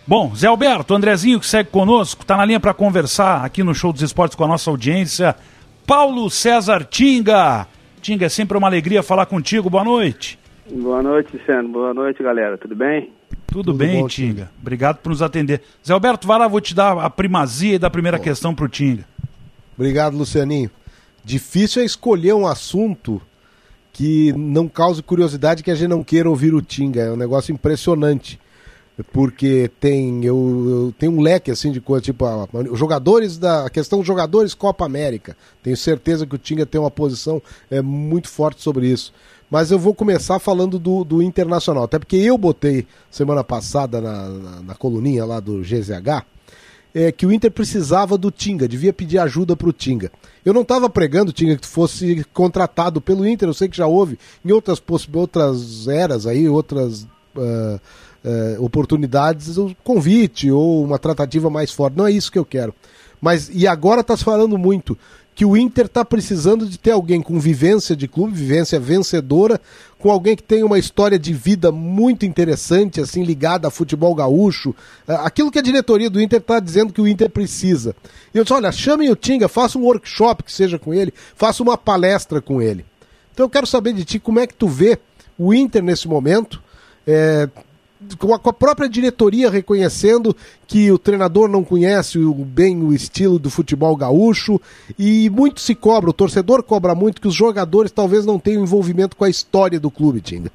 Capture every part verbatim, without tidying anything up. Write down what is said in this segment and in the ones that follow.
Bom, Zé Alberto, Andrezinho que segue conosco, está na linha para conversar aqui no Show dos Esportes com a nossa audiência. Paulo César Tinga. Tinga, é sempre uma alegria falar contigo, boa noite. Boa noite, Luciano, boa noite, galera, tudo bem? Tudo, Tudo bem, bom, Tinga. Tinga, obrigado por nos atender. Zé Alberto, vai lá, vou te dar a primazia da primeira bom. questão pro Tinga. Obrigado, Lucianinho. Difícil é escolher um assunto que não cause curiosidade, que a gente não queira ouvir o Tinga, é um negócio impressionante. Porque tem, eu, eu tenho um leque assim de coisa, tipo a, a, jogadores da, a questão dos jogadores Copa América. Tenho certeza que o Tinga tem uma posição é, muito forte sobre isso. Mas eu vou começar falando do, do Internacional, até porque eu botei semana passada na, na, na coluninha lá do G Z H é, que o Inter precisava do Tinga, devia pedir ajuda pro Tinga. Eu não estava pregando, Tinga, que tu fosse contratado pelo Inter, eu sei que já houve em outras, outras eras aí, outras... Uh, Uh, oportunidades, um convite ou uma tratativa mais forte. Não é isso que eu quero. Mas, e agora está se falando muito que o Inter está precisando de ter alguém com vivência de clube, vivência vencedora, com alguém que tem uma história de vida muito interessante, assim, ligada a futebol gaúcho, uh, aquilo que a diretoria do Inter está dizendo que o Inter precisa. E eu disse, olha, chamem o Tinga, faça um workshop que seja com ele, faça uma palestra com ele. Então eu quero saber de ti, como é que tu vê o Inter nesse momento, é, com a própria diretoria reconhecendo que o treinador não conhece o, bem o estilo do futebol gaúcho, e muito se cobra, o torcedor cobra muito que os jogadores talvez não tenham envolvimento com a história do clube, Tinga.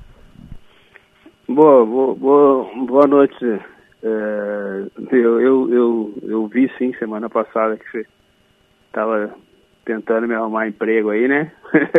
Boa, boa, boa, boa noite. É, eu, eu, eu, eu vi sim semana passada que você estava tentando me arrumar emprego aí, né?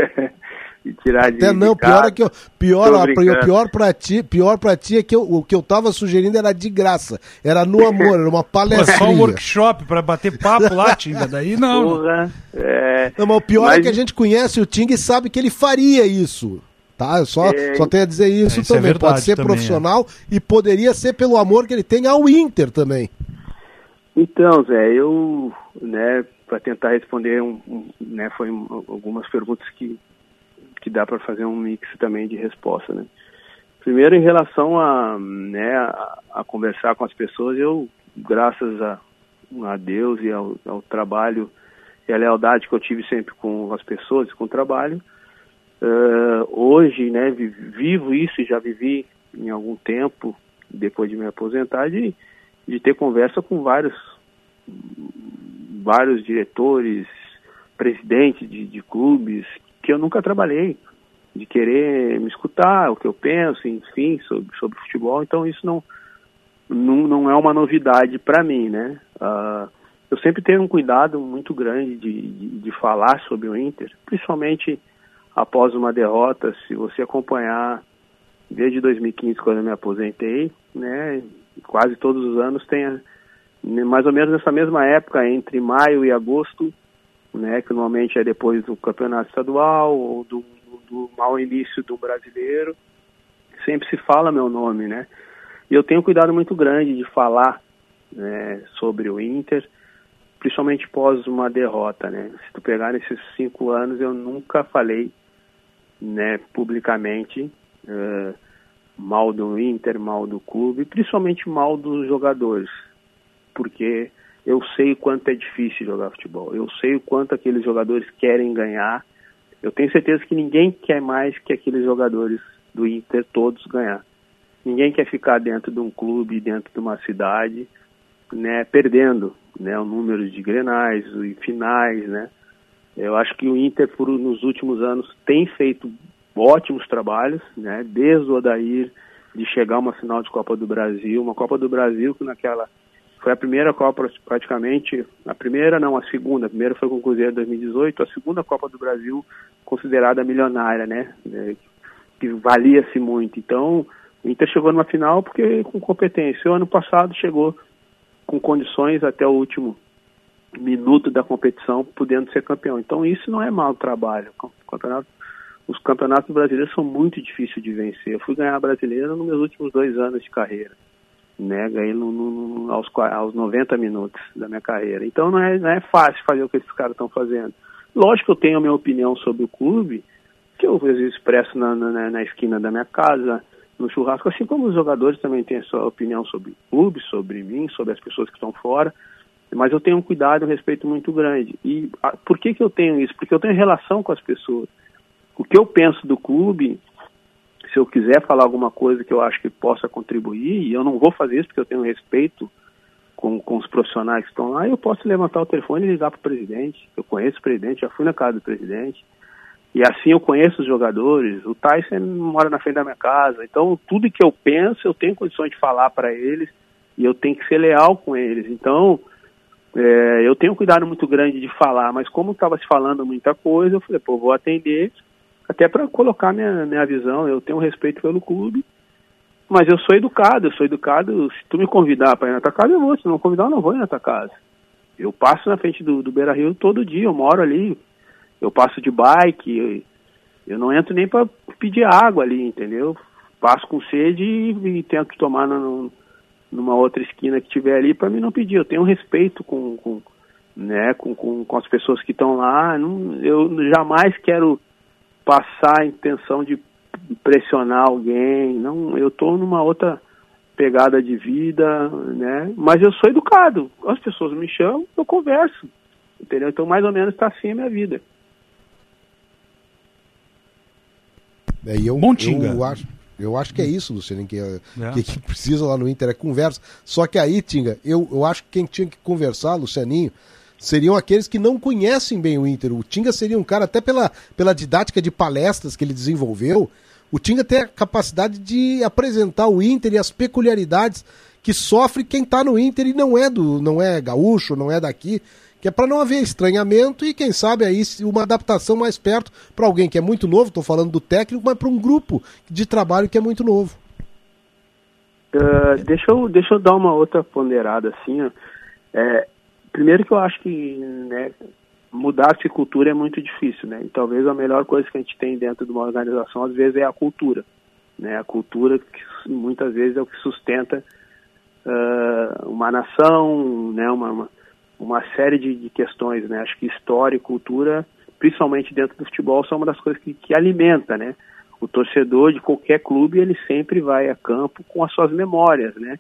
E tirar de Até não, de pior é que eu, pior, a, pior para ti, pior para ti é que eu, o que eu tava sugerindo era de graça, era no amor, era uma palestrinha. Só um workshop para bater papo lá, Tinga, daí não. Porra, é... Não, mas o pior mas... é que a gente conhece o Tinga e sabe que ele faria isso. Tá, eu só, é... só tenho a dizer isso, é, isso também. É pode ser também, profissional é. E poderia ser pelo amor que ele tem ao Inter também. Então, Zé, eu, né, para tentar responder, um, um, né, foi um, algumas perguntas que que dá para fazer um mix também de resposta, né? Primeiro, em relação a, né, a, a conversar com as pessoas, eu, graças a, a Deus e ao, ao trabalho e a lealdade que eu tive sempre com as pessoas, com o trabalho, uh, hoje, né, vivo isso e já vivi em algum tempo, depois de me aposentar, de, de ter conversa com vários, vários diretores, presidentes de, de clubes, que eu nunca trabalhei, de querer me escutar o que eu penso, enfim, sobre, sobre futebol. Então isso não, não, não é uma novidade para mim, né? Uh, eu sempre tenho um cuidado muito grande de, de, de falar sobre o Inter, principalmente após uma derrota. Se você acompanhar desde dois mil e quinze, quando eu me aposentei, né, quase todos os anos tem, mais ou menos nessa mesma época, entre maio e agosto, né, que normalmente é depois do campeonato estadual ou do, do mau início do brasileiro, sempre se fala meu nome, né? E eu tenho um cuidado muito grande de falar, né, sobre o Inter, principalmente pós uma derrota, né? Se tu pegar nesses cinco anos, eu nunca falei, né, publicamente uh, mal do Inter, mal do clube, principalmente mal dos jogadores, porque eu sei o quanto é difícil jogar futebol. Eu sei o quanto aqueles jogadores querem ganhar. Eu tenho certeza que ninguém quer mais que aqueles jogadores do Inter todos ganhar. Ninguém quer ficar dentro de um clube, dentro de uma cidade, né, perdendo, né, o número de grenais e finais, né. Eu acho que o Inter, por, nos últimos anos, tem feito ótimos trabalhos, né, desde o Odair, de chegar a uma final de Copa do Brasil, uma Copa do Brasil que naquela... Foi a primeira Copa, praticamente, a primeira não, a segunda, a primeira foi com o Cruzeiro em dois mil e dezoito, a segunda Copa do Brasil considerada milionária, né, que valia-se muito. Então, o Inter chegou numa final porque com competência. O ano passado chegou com condições até o último minuto da competição, podendo ser campeão. Então, isso não é mau trabalho. O campeonato, os campeonatos brasileiros são muito difíceis de vencer. Eu fui ganhar a brasileira nos meus últimos dois anos de carreira. Né, ganhei no, no, aos, aos noventa minutos da minha carreira. Então não é, não é fácil fazer o que esses caras estão fazendo. Lógico que eu tenho a minha opinião sobre o clube, que eu às vezes expresso na, na, na esquina da minha casa, no churrasco, assim como os jogadores também têm a sua opinião sobre o clube, sobre mim, sobre as pessoas que estão fora, mas eu tenho um cuidado e um respeito muito grande. E a, por que que eu tenho isso? Porque eu tenho relação com as pessoas. O que eu penso do clube, se eu quiser falar alguma coisa que eu acho que possa contribuir, e eu não vou fazer isso porque eu tenho respeito com, com os profissionais que estão lá, eu posso levantar o telefone e ligar para o presidente. Eu conheço o presidente, já fui na casa do presidente. E assim eu conheço os jogadores. O Tyson mora na frente da minha casa. Então, tudo que eu penso, eu tenho condições de falar para eles e eu tenho que ser leal com eles. Então, é, eu tenho um cuidado muito grande de falar, mas como estava se falando muita coisa, eu falei, pô, vou atender, até para colocar minha, minha visão. Eu tenho respeito pelo clube, mas eu sou educado, eu sou educado. Se tu me convidar para ir na tua casa, eu vou. Se não convidar, eu não vou ir na tua casa. Eu passo na frente do, do Beira-Rio todo dia, eu moro ali. Eu passo de bike, eu, eu não entro nem para pedir água ali, entendeu? Passo com sede e, e tento tomar no, numa outra esquina que tiver ali para mim não pedir. Eu tenho respeito com, com, né, com, com, com as pessoas que estão lá. Não, eu jamais quero passar a intenção de pressionar alguém. Não, eu estou numa outra pegada de vida, né? Mas eu sou educado. As pessoas me chamam, eu converso, entendeu? Então mais ou menos está assim a minha vida. É, eu, Bom, Tinga. eu, acho, eu acho que é isso, Luciano, que, é. que, que precisa lá no Inter é conversa. Só que aí, Tinga, eu, eu acho que quem tinha que conversar, Lucianinho, seriam aqueles que não conhecem bem o Inter. O Tinga seria um cara, até pela, pela didática de palestras que ele desenvolveu, o Tinga tem a capacidade de apresentar o Inter e as peculiaridades que sofre quem está no Inter e não é, do, não é gaúcho, não é daqui, que é para não haver estranhamento e, quem sabe, aí uma adaptação mais perto para alguém que é muito novo, estou falando do técnico, mas para um grupo de trabalho que é muito novo. Uh, deixa, eu, deixa eu dar uma outra ponderada, assim, ó. É, primeiro que eu acho que, né, mudar-se cultura é muito difícil, né, e talvez a melhor coisa que a gente tem dentro de uma organização, às vezes, é a cultura, né, a cultura que muitas vezes é o que sustenta uh, uma nação, né, uma... uma uma série de, de questões, né? Acho que história e cultura, principalmente dentro do futebol, são uma das coisas que, que alimenta, né? O torcedor de qualquer clube, ele sempre vai a campo com as suas memórias, né?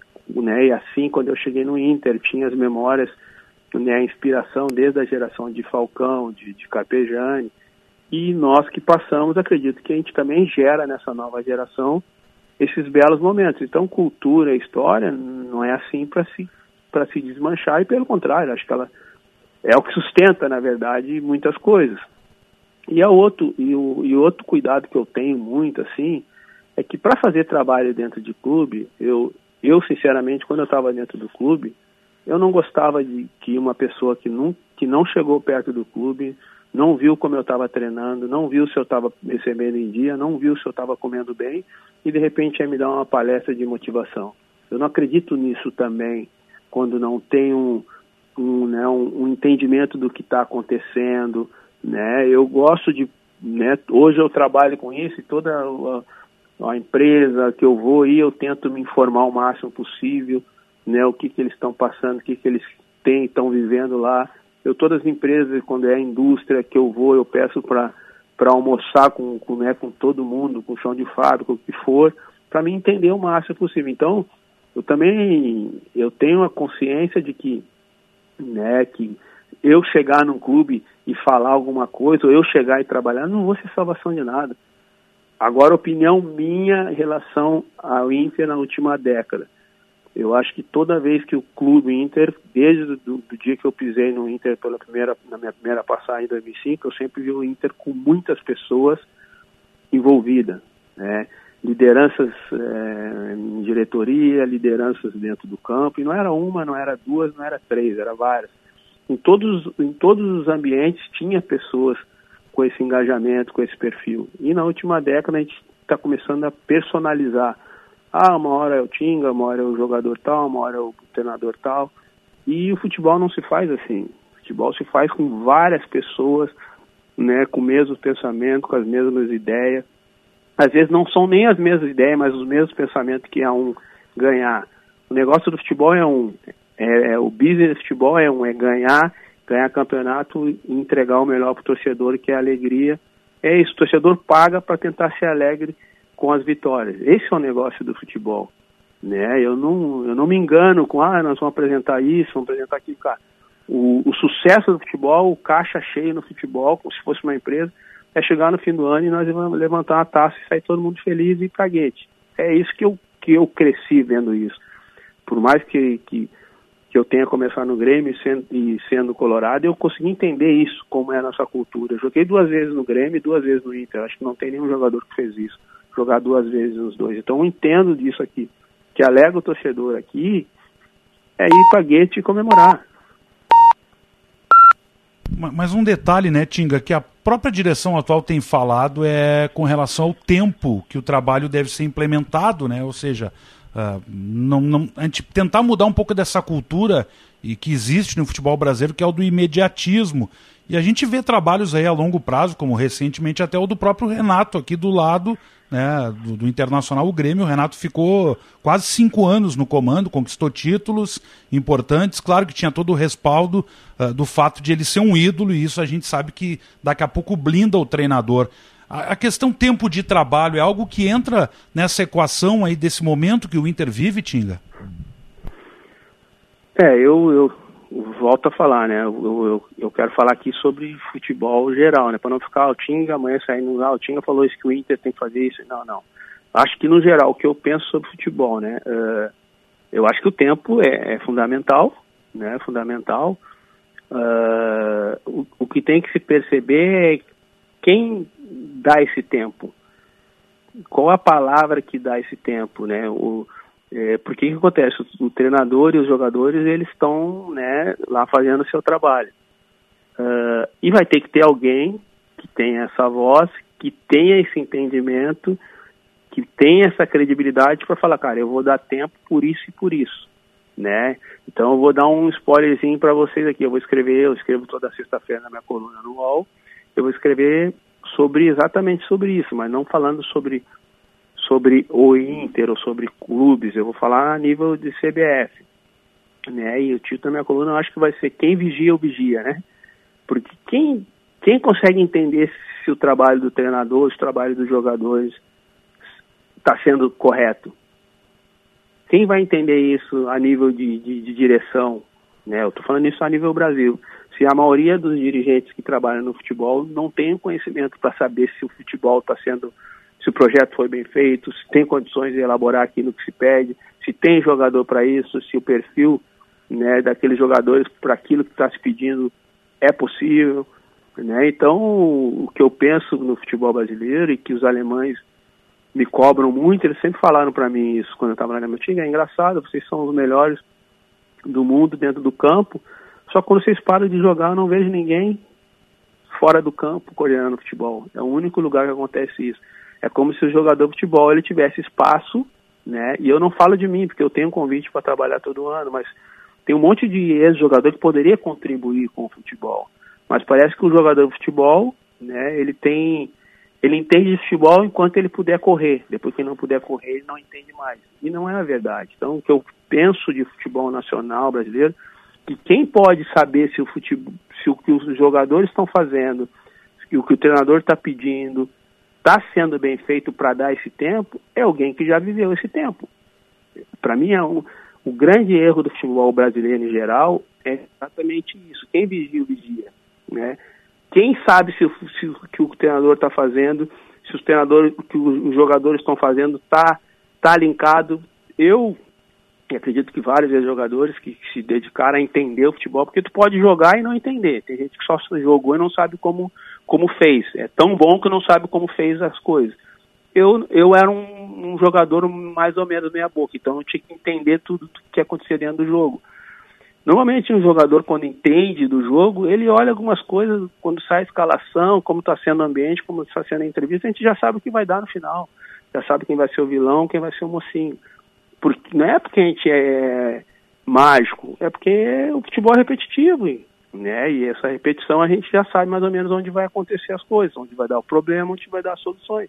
né? E assim, quando eu cheguei no Inter, tinha as memórias, né? A inspiração desde a geração de Falcão, de, de Carpegiani, e nós que passamos, acredito que a gente também gera nessa nova geração esses belos momentos. Então, cultura e história não é assim para se para se desmanchar, e pelo contrário, acho que ela é o que sustenta, na verdade, muitas coisas. E, a outro, e, o, e outro cuidado que eu tenho muito, assim, é que para fazer trabalho dentro de clube, eu, eu sinceramente, quando eu estava dentro do clube, eu não gostava de que uma pessoa que não, que não chegou perto do clube, não viu como eu estava treinando, não viu se eu estava recebendo em dia, não viu se eu estava comendo bem, e de repente ia me dar uma palestra de motivação. Eu não acredito nisso também, quando não tem um, um, né, um, um entendimento do que está acontecendo, né? Eu gosto de, né, hoje eu trabalho com isso, e toda a, a empresa que eu vou ir, eu tento me informar o máximo possível, né, o que, que eles estão passando, o que, que eles têm, estão vivendo lá. Eu, todas as empresas, quando é a indústria que eu vou, eu peço para para almoçar com, com, né, com todo mundo, com chão de fábrica, o que for, para me entender o máximo possível. Então, eu também eu tenho a consciência de que, né, que eu chegar num clube e falar alguma coisa, ou eu chegar e trabalhar, não vou ser salvação de nada. Agora, opinião minha em relação ao Inter na última década. Eu acho que toda vez que o clube Inter, desde o do, do dia que eu pisei no Inter pela primeira, na minha primeira passagem em dois mil e cinco, eu sempre vi o Inter com muitas pessoas envolvidas, né? Lideranças é, em diretoria, lideranças dentro do campo, e não era uma, não era duas, não era três, era várias. Em todos, em todos os ambientes tinha pessoas com esse engajamento, com esse perfil. E na última década a gente está começando a personalizar. Ah, uma hora é o Tinga, uma hora é o jogador tal, uma hora é o treinador tal. E o futebol não se faz assim. O futebol se faz com várias pessoas, né, com o mesmo pensamento, com as mesmas ideias. Às vezes não são nem as mesmas ideias, mas os mesmos pensamentos que é um ganhar. O negócio do futebol é um, é, é, o business do futebol é um, é ganhar, ganhar campeonato e entregar o melhor para o torcedor, que é a alegria. É isso, o torcedor paga para tentar ser alegre com as vitórias. Esse é o negócio do futebol, né? Eu não, eu não me engano com, ah, nós vamos apresentar isso, vamos apresentar aquilo, cara. O, o sucesso do futebol, o caixa cheio no futebol, como se fosse uma empresa, é chegar no fim do ano e nós vamos levantar uma taça e sair todo mundo feliz e ir pra guete. É isso que eu, que eu cresci vendo isso. Por mais que, que, que eu tenha começado no Grêmio e sendo, e sendo colorado, eu consegui entender isso, como é a nossa cultura. Eu joguei duas vezes no Grêmio e duas vezes no Inter. Acho que não tem nenhum jogador que fez isso, jogar duas vezes nos dois. Então eu entendo disso aqui. O que alega o torcedor aqui é ir pra guete e comemorar. Mas um detalhe, né, Tinga, que a própria direção atual tem falado é com relação ao tempo que o trabalho deve ser implementado, né? Ou seja, uh, não, não, a gente tentar mudar um pouco dessa cultura e que existe no futebol brasileiro, que é o do imediatismo. E a gente vê trabalhos aí a longo prazo, como recentemente até o do próprio Renato aqui do lado, né, do, do Internacional, o Grêmio. O Renato ficou quase cinco anos no comando, conquistou títulos importantes, claro que tinha todo o respaldo uh, do fato de ele ser um ídolo, e isso a gente sabe que daqui a pouco blinda o treinador. A, a questão tempo de trabalho é algo que entra nessa equação aí desse momento que o Inter vive, Tinga? É, eu, eu volto a falar, né, eu, eu, eu quero falar aqui sobre futebol geral, né, para não ficar, o Tinga, amanhã saindo, ah, o Tinga falou isso que o Inter tem que fazer isso, não, não. Acho que no geral, o que eu penso sobre futebol, né, uh, eu acho que o tempo é, é fundamental, né, fundamental, uh, o, o que tem que se perceber é quem dá esse tempo, qual a palavra que dá esse tempo, né, o É, porque o que acontece? O, o treinador e os jogadores, eles estão, né, lá fazendo o seu trabalho. Uh, e vai ter que ter alguém que tenha essa voz, que tenha esse entendimento, que tenha essa credibilidade para falar, cara, eu vou dar tempo por isso e por isso, né? Então eu vou dar um spoilerzinho para vocês aqui. Eu vou escrever, eu escrevo toda sexta-feira na minha coluna no U O L, eu vou escrever sobre, exatamente sobre isso, mas não falando sobre sobre o Inter ou sobre clubes, eu vou falar a nível de C B F, né, e o título da minha coluna eu acho que vai ser quem vigia ou vigia, né, porque quem, quem consegue entender se o trabalho do treinador, se o trabalho dos jogadores está sendo correto? Quem vai entender isso a nível de, de, de direção, né, eu estou falando isso a nível Brasil, se a maioria dos dirigentes que trabalham no futebol não tem o conhecimento para saber se o futebol está sendo, se o projeto foi bem feito, se tem condições de elaborar aquilo que se pede, se tem jogador para isso, se o perfil, né, daqueles jogadores para aquilo que está se pedindo é possível, né? Então, o que eu penso no futebol brasileiro e que os alemães me cobram muito, eles sempre falaram para mim isso quando eu estava lá na minha time, é engraçado, vocês são os melhores do mundo dentro do campo, só quando vocês param de jogar eu não vejo ninguém fora do campo coordenando futebol. É o único lugar que acontece isso. É como se o jogador de futebol ele tivesse espaço, né? E eu não falo de mim, porque eu tenho um convite para trabalhar todo ano, mas tem um monte de ex-jogador que poderia contribuir com o futebol. Mas parece que o jogador de futebol, né, ele tem, ele entende de futebol enquanto ele puder correr. Depois que ele não puder correr, ele não entende mais. E não é a verdade. Então, o que eu penso de futebol nacional brasileiro, que quem pode saber se o, futebol, se o que os jogadores estão fazendo, se o que o treinador está pedindo, está sendo bem feito para dar esse tempo, é alguém que já viveu esse tempo. Para mim, é um, o grande erro do futebol brasileiro em geral é exatamente isso. Quem vigia, vigia, né? Quem sabe se, se o que o treinador está fazendo, se os treinadores, o que os jogadores estão fazendo está tá linkado. Eu acredito que vários jogadores que se dedicaram a entender o futebol, porque tu pode jogar e não entender. Tem gente que só jogou e não sabe como como fez, é tão bom que não sabe como fez as coisas. Eu, eu era um, um jogador mais ou menos meia boca, então eu tinha que entender tudo que acontecia dentro do jogo. Normalmente um jogador, quando entende do jogo, ele olha algumas coisas, quando sai a escalação, como está sendo o ambiente, como está sendo a entrevista, a gente já sabe o que vai dar no final, já sabe quem vai ser o vilão, quem vai ser o mocinho. Porque, não é porque a gente é mágico, é porque o futebol é repetitivo, né? E essa repetição a gente já sabe mais ou menos onde vai acontecer as coisas, onde vai dar o problema, onde vai dar as soluções.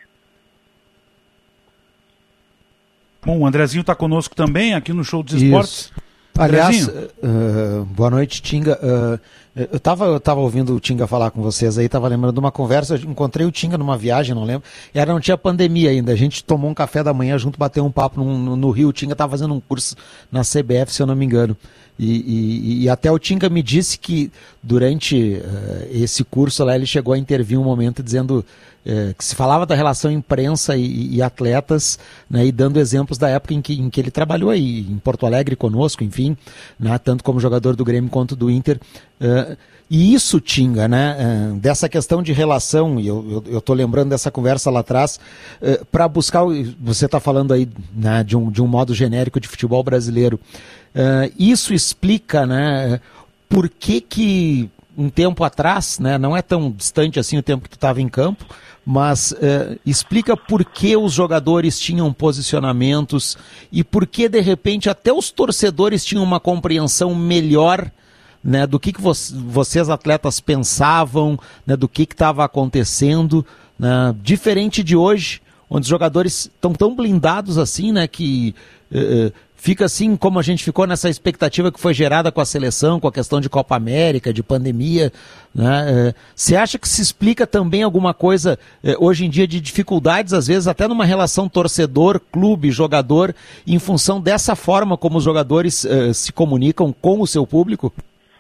Bom, o Andrezinho está conosco também aqui no Show dos Esportes. Aliás, uh, boa noite, Tinga. Uh, Eu estava eu tava ouvindo o Tinga falar com vocês aí, estava lembrando de uma conversa, eu encontrei o Tinga numa viagem, não lembro, e era, não tinha pandemia ainda, a gente tomou um café da manhã junto, bateu um papo no, no, no Rio, o Tinga estava fazendo um curso na C B F, se eu não me engano, e, e, e até o Tinga me disse que durante uh, esse curso lá ele chegou a intervir um momento dizendo uh, que se falava da relação imprensa e, e atletas, né, e dando exemplos da época em que, em que ele trabalhou aí, em Porto Alegre conosco, enfim, né, tanto como jogador do Grêmio quanto do Inter. Uh, e isso, Tinga, né, uh, dessa questão de relação, e eu estou lembrando dessa conversa lá atrás, uh, para buscar, você está falando aí, né, de, um, de um modo genérico de futebol brasileiro, uh, isso explica, né, por que que um tempo atrás, né, não é tão distante assim o tempo que tu estava em campo, mas uh, explica por que os jogadores tinham posicionamentos e por que, de repente, até os torcedores tinham uma compreensão melhor, né, do que, que vo vocês atletas pensavam, né, do que estava acontecendo, né, diferente de hoje, onde os jogadores estão tão blindados assim, né, que uh, fica assim como a gente ficou nessa expectativa que foi gerada com a seleção, com a questão de Copa América, de pandemia, né? Você acha que se explica também alguma coisa uh, hoje em dia de dificuldades, às vezes até numa relação torcedor, clube, jogador, em função dessa forma como os jogadores uh, se comunicam com o seu público?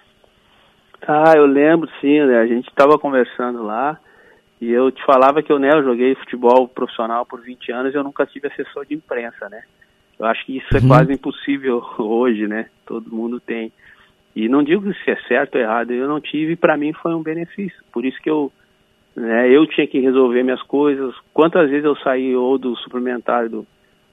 Ah, eu lembro sim, né? A gente estava conversando lá e eu te falava que eu, né, eu joguei futebol profissional por vinte anos e eu nunca tive assessor de imprensa, né? Eu acho que isso é uhum. quase impossível hoje, né? Todo mundo tem. E não digo se é certo ou errado, eu não tive e para mim foi um benefício. Por isso que eu, né, eu tinha que resolver minhas coisas. Quantas vezes eu saí ou do suplementar do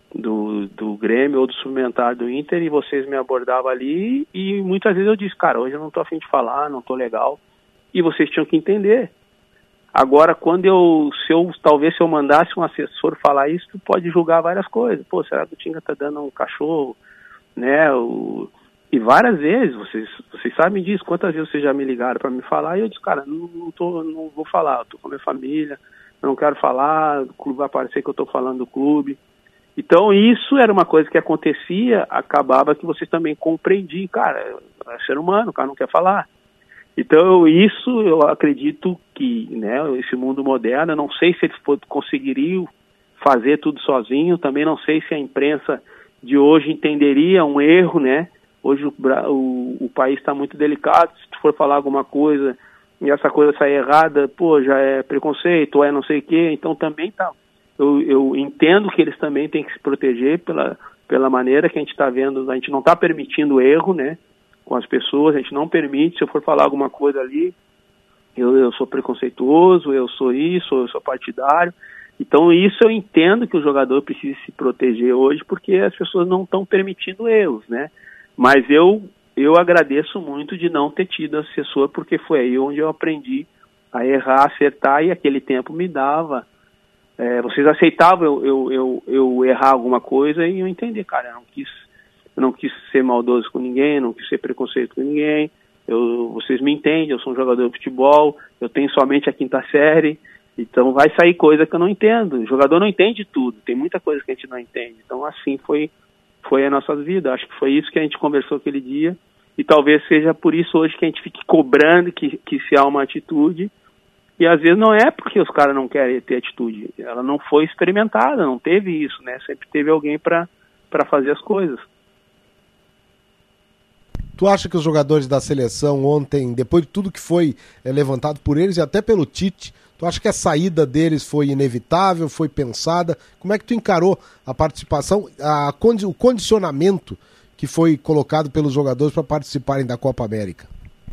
Do, do Grêmio ou do suplementar do Inter e vocês me abordavam ali e muitas vezes eu disse, cara, hoje eu não tô a fim de falar, não tô legal, e vocês tinham que entender. Agora, quando eu, se eu, talvez se eu mandasse um assessor falar isso, tu pode julgar várias coisas. Pô, será que o Tinga tá dando um cachorro, né, o... e várias vezes, vocês, vocês sabem disso, quantas vezes vocês já me ligaram para me falar, e eu disse, cara, não, não, tô, não vou falar, eu tô com a minha família, eu não quero falar, o clube vai parecer que eu tô falando do clube. Então isso era uma coisa que acontecia, acabava que vocês também compreendiam, cara, é ser humano, o cara não quer falar. Então isso eu acredito que, né, esse mundo moderno, eu não sei se eles conseguiriam fazer tudo sozinho, também não sei se a imprensa de hoje entenderia um erro, né, hoje o, o, o país está muito delicado, se tu for falar alguma coisa e essa coisa sair errada, pô, já é preconceito, ou é não sei o quê, então também tá... Eu, eu entendo que eles também têm que se proteger pela, pela maneira que a gente está vendo, a gente não está permitindo erro, né, com as pessoas, a gente não permite, se eu for falar alguma coisa ali, eu, eu sou preconceituoso, eu sou isso, eu sou partidário, então isso eu entendo que o jogador precisa se proteger hoje, porque as pessoas não estão permitindo erros, né, mas eu, eu agradeço muito de não ter tido assessor, porque foi aí onde eu aprendi a errar, acertar, e aquele tempo me dava... É, vocês aceitavam eu, eu, eu, eu errar alguma coisa e eu entendi, cara, eu não quis, eu não quis ser maldoso com ninguém, não quis ser preconceito com ninguém, eu, vocês me entendem, eu sou um jogador de futebol, eu tenho somente a quinta série, então vai sair coisa que eu não entendo, o jogador não entende tudo, tem muita coisa que a gente não entende, então assim foi, foi a nossa vida, acho que foi isso que a gente conversou aquele dia, e talvez seja por isso hoje que a gente fique cobrando que, que se há uma atitude. E às vezes não é porque os caras não querem ter atitude, ela não foi experimentada, não teve isso, né? Sempre teve alguém para para fazer as coisas. Tu acha que os jogadores da seleção ontem, depois de tudo que foi é, levantado por eles e até pelo Tite, tu acha que a saída deles foi inevitável, foi pensada? Como é que tu encarou a participação, a, o condicionamento que foi colocado pelos jogadores para participarem da Copa América?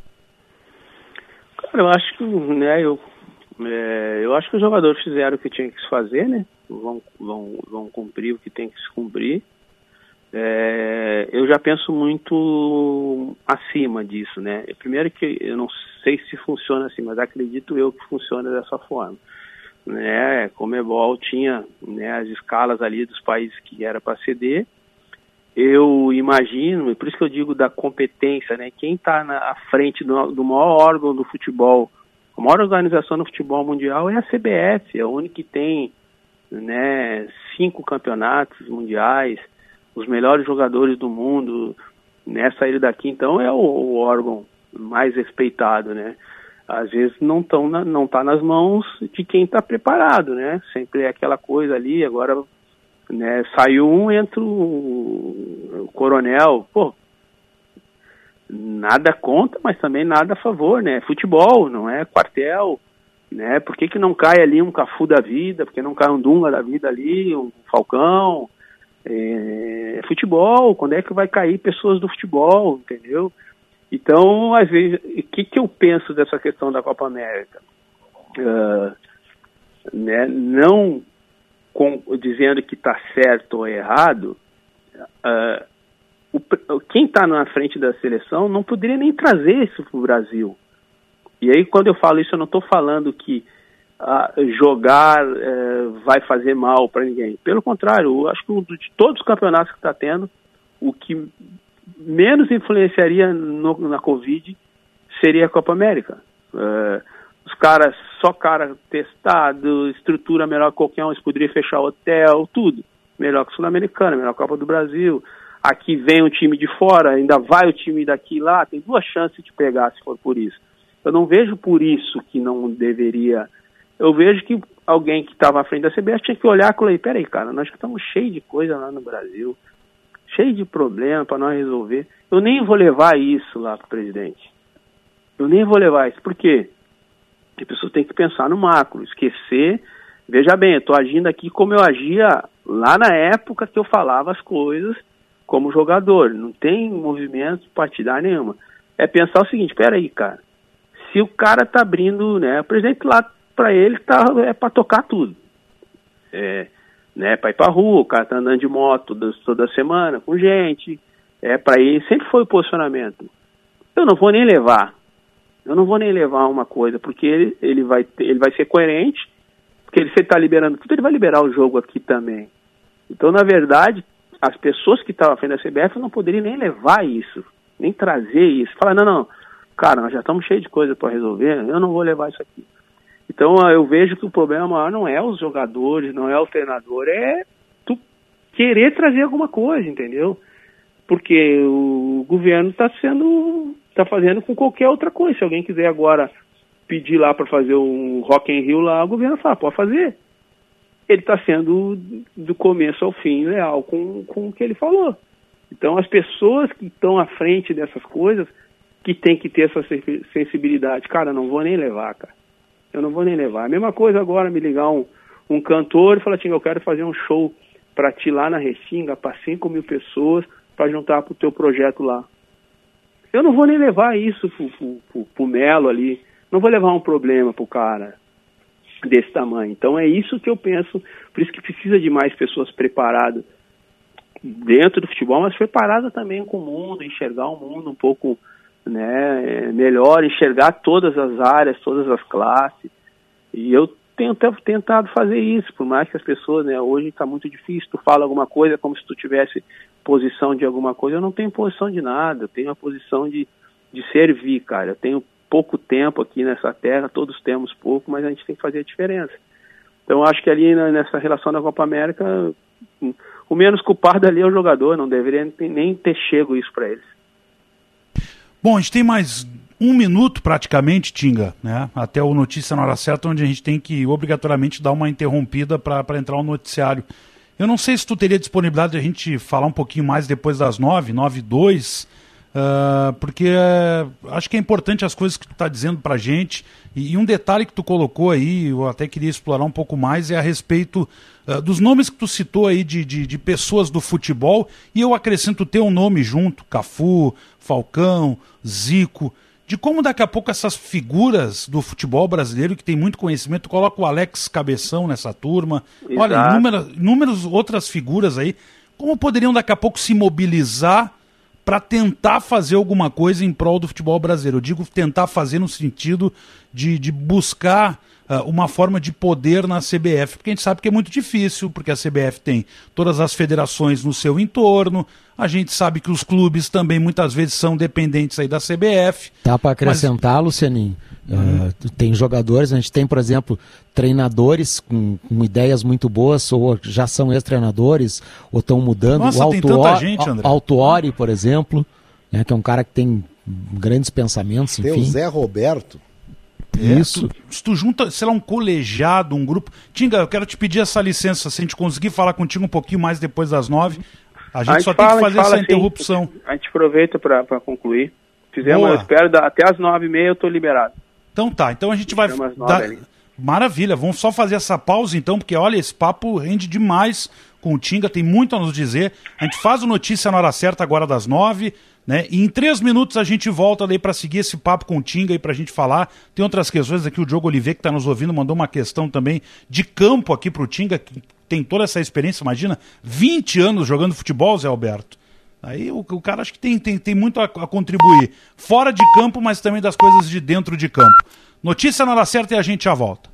Cara, eu acho que, né, eu É, eu acho que os jogadores fizeram o que tinha que se fazer, né? Vão, vão, vão cumprir o que tem que se cumprir. É, eu já penso muito acima disso, né? Primeiro que eu não sei se funciona assim, mas acredito eu que funciona dessa forma. Né? Comebol tinha, né, as escalas ali dos países que era para ceder. Eu imagino, e por isso que eu digo da competência, né? Quem está à frente do, do maior órgão do futebol, a maior organização do futebol mundial é a C B F, é a única que tem, né, cinco campeonatos mundiais, os melhores jogadores do mundo, né, saíram daqui, então é o, o órgão, mais respeitado, né? Às vezes não estão na, não tá nas mãos de quem está preparado, né? Sempre é aquela coisa ali, agora, né, saiu um, entra o, o coronel, pô, nada contra, mas também nada a favor, né? Futebol, não é quartel, né? Por que que não cai ali um Cafu da vida, por que não cai um Dunga da vida ali, um Falcão? É, futebol, quando é que vai cair pessoas do futebol, entendeu? Então, às vezes, o que, que eu penso dessa questão da Copa América? Uh, né, não com, dizendo que está certo ou errado, uh, o, quem está na frente da seleção não poderia nem trazer isso para o Brasil. E aí, quando eu falo isso, eu não estou falando que uh, jogar uh, vai fazer mal para ninguém. Pelo contrário, eu acho que de todos os campeonatos que está tendo, o que menos influenciaria no, na Covid seria a Copa América. Uh, os caras, só cara testado, estrutura melhor que qualquer um, eles poderiam fechar hotel, tudo. Melhor que o Sul-Americano, melhor que a Copa do Brasil. Aqui vem um time de fora, ainda vai o time daqui lá, tem duas chances de pegar se for por isso. Eu não vejo por isso que não deveria. Eu vejo que alguém que estava à frente da C B F tinha que olhar e falar, peraí, cara, nós já estamos cheios de coisa lá no Brasil, cheio de problema para nós resolver. Eu nem vou levar isso lá para o presidente. Eu nem vou levar isso. Por quê? A pessoa tem que pensar no macro, esquecer. Veja bem, eu estou agindo aqui como eu agia lá na época que eu falava as coisas como jogador. Não tem movimento partidário nenhuma. É pensar o seguinte, peraí, cara, se o cara tá abrindo, né, o presidente lá para ele tá, é para tocar tudo. É, né, para ir para rua, o cara tá andando de moto toda, toda semana com gente, é para ir, sempre foi o posicionamento. Eu não vou nem levar, eu não vou nem levar uma coisa, porque ele, ele, vai, ter, ele vai ser coerente, porque ele, se ele tá liberando tudo, ele vai liberar o jogo aqui também. Então, na verdade, as pessoas que estavam à frente da C B F não poderiam nem levar isso, nem trazer isso, falar, não, não, cara, nós já estamos cheios de coisa para resolver, eu não vou levar isso aqui. Então eu vejo que o problema maior não é os jogadores, não é o treinador, é tu querer trazer alguma coisa, entendeu? Porque o governo está sendo, está fazendo com qualquer outra coisa. Se alguém quiser agora pedir lá para fazer um Rock in Rio lá, o governo fala, pode fazer. Ele está sendo do começo ao fim leal com, com o que ele falou. Então as pessoas que estão à frente dessas coisas que tem que ter essa sensibilidade. Cara, eu não vou nem levar, cara. Eu não vou nem levar. A mesma coisa agora, me ligar um, um cantor e falar assim, eu quero fazer um show para ti lá na Restinga, para cinco mil pessoas, para juntar pro teu projeto lá. Eu não vou nem levar isso pro, pro, pro, pro Melo ali. Não vou levar um problema pro cara desse tamanho. Então é isso que eu penso. Por isso que precisa de mais pessoas preparadas dentro do futebol, mas preparadas também com o mundo, enxergar o mundo um pouco, né, melhor, enxergar todas as áreas, todas as classes. E eu tenho tentado fazer isso, por mais que as pessoas, né, hoje está muito difícil, tu fala alguma coisa como se tu tivesse posição de alguma coisa. Eu não tenho posição de nada, eu tenho a posição de, de servir, cara. Eu tenho pouco tempo aqui nessa terra, todos temos pouco, mas a gente tem que fazer a diferença. Então eu acho que ali nessa relação da Copa América, o menos culpado ali é o jogador, não deveria nem ter chego isso para eles. Bom, a gente tem mais um minuto praticamente, Tinga, né? Até o Notícia na Hora Certa, onde a gente tem que obrigatoriamente dar uma interrompida para entrar no noticiário. Eu não sei se tu teria disponibilidade de a gente falar um pouquinho mais depois das nove, nove e dois, uh, porque uh, acho que é importante as coisas que tu está dizendo para a gente. E, e um detalhe que tu colocou aí, eu até queria explorar um pouco mais, é a respeito uh, dos nomes que tu citou aí de, de, de pessoas do futebol, e eu acrescento o teu nome junto, Cafu, Falcão, Zico, de como daqui a pouco essas figuras do futebol brasileiro, que tem muito conhecimento, coloca o Alex Cabeção nessa turma, exato. Olha, inúmeras, inúmeras outras figuras aí, como poderiam daqui a pouco se mobilizar para tentar fazer alguma coisa em prol do futebol brasileiro? Eu digo tentar fazer no sentido de, de buscar uh, uma forma de poder na C B F, porque a gente sabe que é muito difícil, porque a C B F tem todas as federações no seu entorno, a gente sabe que os clubes também muitas vezes são dependentes aí da C B F. Dá para acrescentar, mas... Lucianinho? Uhum. Uh, tem jogadores, a gente tem, por exemplo, treinadores com, com ideias muito boas, ou já são ex-treinadores, ou estão mudando. Nossa, o tem tanta gente, André. Altuori, por exemplo, né, que é um cara que tem grandes pensamentos, enfim. Tem o Zé Roberto. É, Isso. Tu, se tu junta, sei lá, um colegiado, um grupo... Tinga, eu quero te pedir essa licença, se a gente conseguir falar contigo um pouquinho mais depois das nove, a gente, a gente só fala, tem que fazer essa fala, interrupção. A gente aproveita para concluir. Fizemos, Boa. eu espero, da, até as nove e meia eu tô liberado. Então tá, então a gente vai... Fizemos às dar... nove ali. Maravilha, vamos só fazer essa pausa então, porque olha, esse papo rende demais com o Tinga, tem muito a nos dizer. A gente faz o Notícia na hora certa agora das nove, né? E em três minutos a gente volta daí para seguir esse papo com o Tinga e pra gente falar. Tem outras questões aqui, o Diogo Oliveira que tá nos ouvindo mandou uma questão também de campo aqui pro Tinga, que tem toda essa experiência, imagina, vinte anos jogando futebol, Zé Alberto. Aí o, o cara acho que tem, tem, tem muito a, a contribuir, fora de campo, mas também das coisas de dentro de campo. Notícia na hora certa e a gente já volta.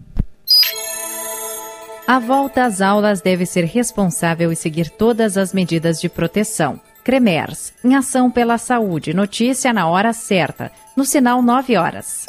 A volta às aulas deve ser responsável e seguir todas as medidas de proteção. Cremers, em ação pela saúde. Notícia na hora certa, no sinal nove horas.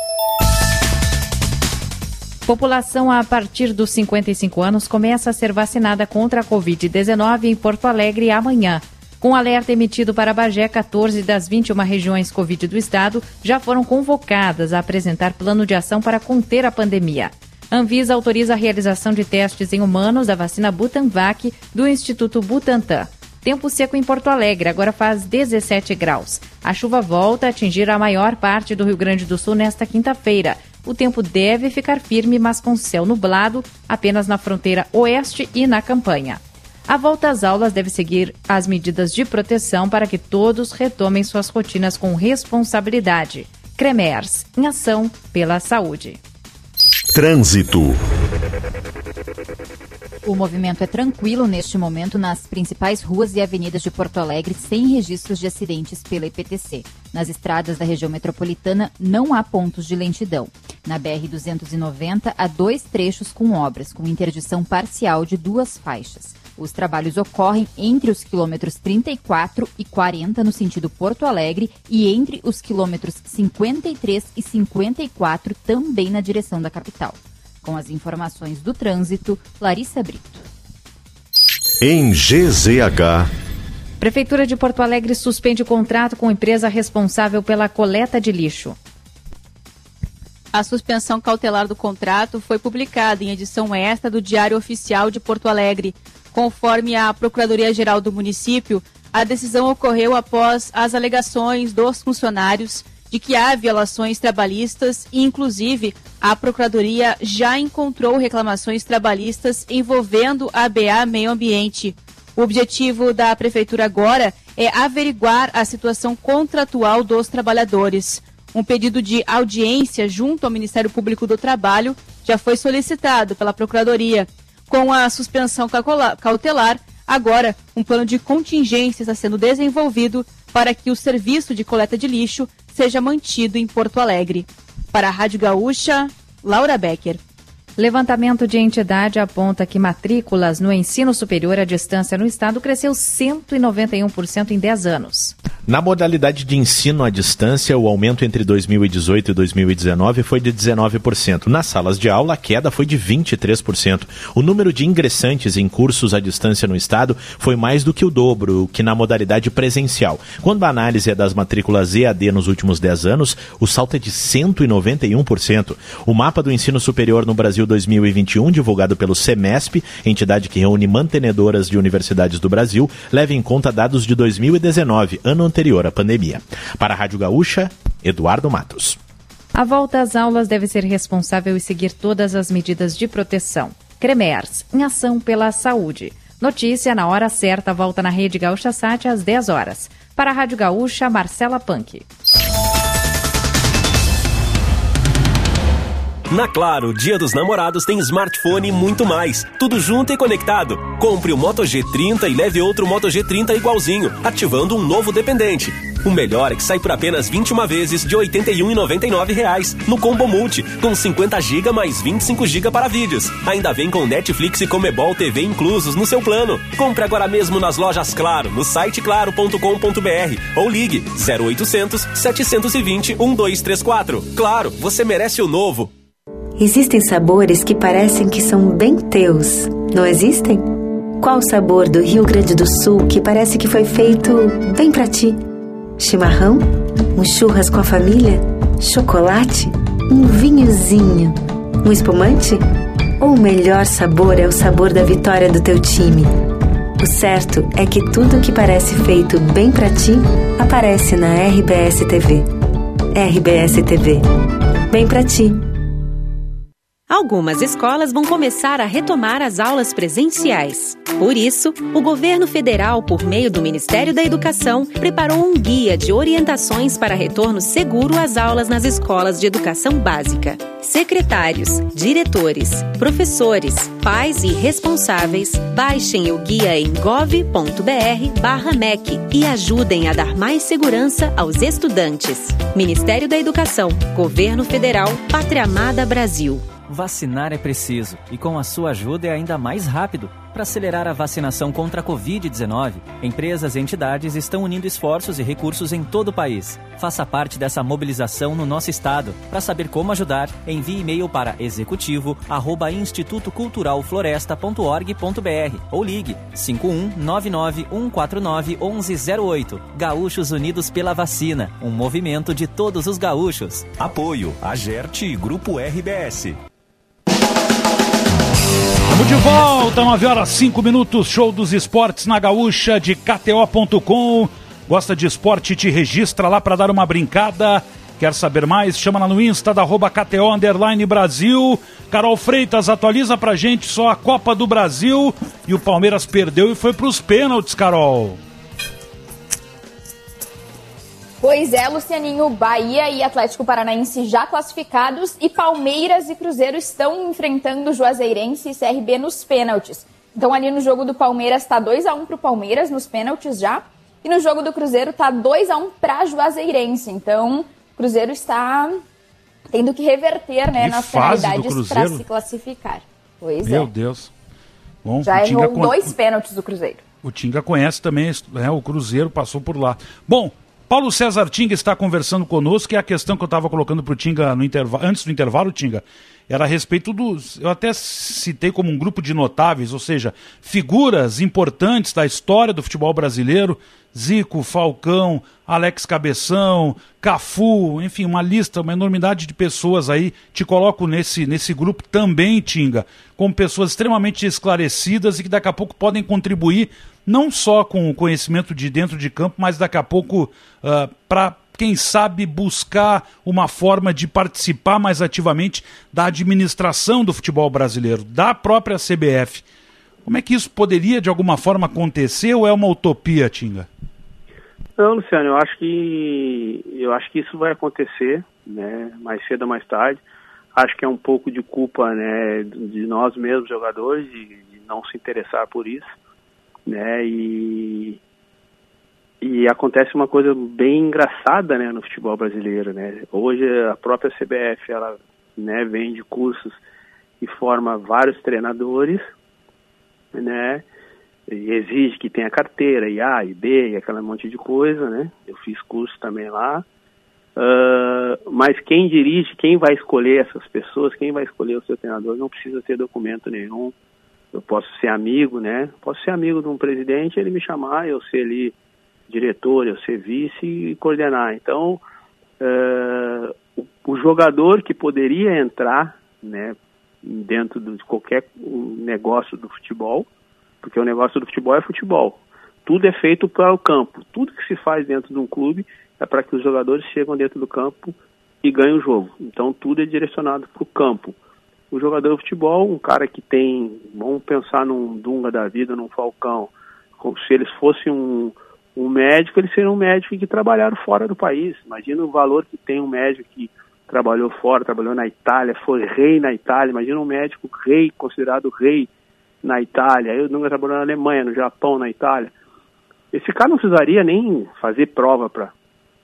População a partir dos cinquenta e cinco anos começa a ser vacinada contra a covid dezenove em Porto Alegre amanhã. Com alerta emitido para Bagé, quatorze das vinte e uma regiões Covid do estado já foram convocadas a apresentar plano de ação para conter a pandemia. Anvisa autoriza a realização de testes em humanos da vacina Butanvac do Instituto Butantan. Tempo seco em Porto Alegre, agora faz dezessete graus. A chuva volta a atingir a maior parte do Rio Grande do Sul nesta quinta-feira. O tempo deve ficar firme, mas com céu nublado, apenas na fronteira oeste e na campanha. A volta às aulas deve seguir as medidas de proteção para que todos retomem suas rotinas com responsabilidade. Cremers, em ação pela saúde. Trânsito. O movimento é tranquilo neste momento nas principais ruas e avenidas de Porto Alegre, sem registros de acidentes pela I P T C. Nas estradas da região metropolitana, não há pontos de lentidão. Na B R duzentos e noventa, há dois trechos com obras, com interdição parcial de duas faixas. Os trabalhos ocorrem entre os quilômetros trinta e quatro e quarenta no sentido Porto Alegre e entre os quilômetros cinquenta e três e cinquenta e quatro também na direção da capital. Com as informações do trânsito, Larissa Brito. Em G Z H. Prefeitura de Porto Alegre suspende o contrato com a empresa responsável pela coleta de lixo. A suspensão cautelar do contrato foi publicada em edição extra do Diário Oficial de Porto Alegre. Conforme a Procuradoria-Geral do município, a decisão ocorreu após as alegações dos funcionários de que há violações trabalhistas e, inclusive, a Procuradoria já encontrou reclamações trabalhistas envolvendo a B A Meio Ambiente. O objetivo da Prefeitura agora é averiguar a situação contratual dos trabalhadores. Um pedido de audiência junto ao Ministério Público do Trabalho já foi solicitado pela Procuradoria. Com a suspensão cautelar, agora um plano de contingência está sendo desenvolvido para que o serviço de coleta de lixo seja mantido em Porto Alegre. Para a Rádio Gaúcha, Laura Becker. Levantamento de entidade aponta que matrículas no ensino superior à distância no estado cresceu cento e noventa e um por cento em dez anos. Na modalidade de ensino à distância, o aumento entre dois mil e dezoito e dois mil e dezenove foi de dezenove por cento. Nas salas de aula, a queda foi de vinte e três por cento. O número de ingressantes em cursos à distância no estado foi mais do que o dobro que na modalidade presencial. Quando a análise é das matrículas E A D nos últimos dez anos, o salto é de cento e noventa e um por cento. O mapa do ensino superior no Brasil dois mil e vinte e um, divulgado pelo SEMESP, entidade que reúne mantenedoras de universidades do Brasil, leva em conta dados de dois mil e dezenove, ano anterior à pandemia. Para a Rádio Gaúcha, Eduardo Matos. A volta às aulas deve ser responsável e seguir todas as medidas de proteção. Cremers, em ação pela saúde. Notícia na hora certa, volta na Rede Gaúcha Sat às dez horas. Para a Rádio Gaúcha, Marcela Punk. Na Claro, Dia dos Namorados tem smartphone e muito mais. Tudo junto e conectado. Compre o Moto G trinta e leve outro Moto G trinta igualzinho, ativando um novo dependente. O melhor é que sai por apenas vinte e uma vezes de oitenta e um reais e noventa e nove centavos no Combo Multi, com cinquenta gigas mais vinte e cinco gigas para vídeos. Ainda vem com Netflix e Comebol T V inclusos no seu plano. Compre agora mesmo nas lojas Claro, no site claro ponto com ponto b r ou ligue zero oitocentos, setecentos e vinte, doze trinta e quatro. Claro, você merece o novo. Existem sabores que parecem que são bem teus, não existem? Qual o sabor do Rio Grande do Sul que parece que foi feito bem pra ti? Chimarrão? Um churras com a família? Chocolate? Um vinhozinho? Um espumante? Ou o melhor sabor é o sabor da vitória do teu time? O certo é que tudo que parece feito bem pra ti, aparece na R B S T V. R B S T V. Bem pra ti. Algumas escolas vão começar a retomar as aulas presenciais. Por isso, o governo federal, por meio do Ministério da Educação, preparou um guia de orientações para retorno seguro às aulas nas escolas de educação básica. Secretários, diretores, professores, pais e responsáveis, baixem o guia em gov ponto br barra M E C e ajudem a dar mais segurança aos estudantes. Ministério da Educação, Governo Federal, Pátria Amada Brasil. Vacinar é preciso e com a sua ajuda é ainda mais rápido. Para acelerar a vacinação contra a covid dezenove, empresas e entidades estão unindo esforços e recursos em todo o país. Faça parte dessa mobilização no nosso estado. Para saber como ajudar, envie e-mail para executivo arroba instituto cultural floresta ponto org ponto br ou ligue cinco um nove nove um quatro nove um um zero oito. Gaúchos Unidos pela Vacina, um movimento de todos os gaúchos. Apoio Agerte e Grupo R B S. Estamos de volta, nove horas e cinco minutos, show dos esportes na Gaúcha de K T O ponto com. Gosta de esporte? Te registra lá para dar uma brincada. Quer saber mais? Chama lá no Insta da arroba K T O underline Brasil. Carol Freitas, atualiza pra gente só a Copa do Brasil. E o Palmeiras perdeu e foi pros pênaltis, Carol. Pois é, Lucianinho, Bahia e Atlético Paranaense já classificados e Palmeiras e Cruzeiro estão enfrentando Juazeirense e C R B nos pênaltis. Então ali no jogo do Palmeiras está dois a um para o Palmeiras nos pênaltis já e no jogo do Cruzeiro está dois a um para Juazeirense. Então o Cruzeiro está tendo que reverter, né, nas penalidades para se classificar. Pois Meu é. Deus. Bom, já errou con... dois pênaltis do Cruzeiro. O Tinga conhece também, né, o Cruzeiro passou por lá. Bom, Paulo César Tinga está conversando conosco, e a questão que eu estava colocando para o Tinga no intervalo, antes do intervalo, Tinga, era a respeito dos... Eu até citei como um grupo de notáveis, ou seja, figuras importantes da história do futebol brasileiro, Zico, Falcão, Alex Cabeção, Cafu, enfim, uma lista, uma enormidade de pessoas aí. Te coloco nesse, nesse grupo também, Tinga, como pessoas extremamente esclarecidas e que daqui a pouco podem contribuir não só com o conhecimento de dentro de campo, mas daqui a pouco uh, para, quem sabe, buscar uma forma de participar mais ativamente da administração do futebol brasileiro, da própria C B F. Como é que isso poderia, de alguma forma, acontecer ou é uma utopia, Tinga? Não, Luciano, eu acho que eu acho que isso vai acontecer, né, mais cedo ou mais tarde. Acho que é um pouco de culpa, né, de nós mesmos, jogadores, de, de não se interessar por isso. Né, e, e acontece uma coisa bem engraçada, né, no futebol brasileiro, né? Hoje a própria C B F, ela, né, vende cursos e forma vários treinadores, né, e exige que tenha carteira, e A, e B, e aquele monte de coisa, né? Eu fiz curso também lá, uh, mas quem dirige, quem vai escolher essas pessoas, quem vai escolher o seu treinador, não precisa ter documento nenhum. Eu posso ser amigo, né? Posso ser amigo de um presidente, ele me chamar, eu ser ali diretor, eu ser vice e coordenar. Então, uh, o, o jogador que poderia entrar, né, dentro de qualquer negócio do futebol, porque o negócio do futebol é futebol. Tudo é feito para o campo. Tudo que se faz dentro de um clube é para que os jogadores chegam dentro do campo e ganhem o jogo. Então, tudo é direcionado para o campo. O jogador de futebol, um cara que tem, vamos pensar num Dunga da vida, num Falcão, como se eles fossem um, um médico, eles seriam um médico que trabalharam fora do país. Imagina o valor que tem um médico que trabalhou fora, trabalhou na Itália, foi rei na Itália. Imagina um médico rei, considerado rei na Itália. Eu nunca trabalhei na Alemanha, no Japão, na Itália. Esse cara não precisaria nem fazer prova para,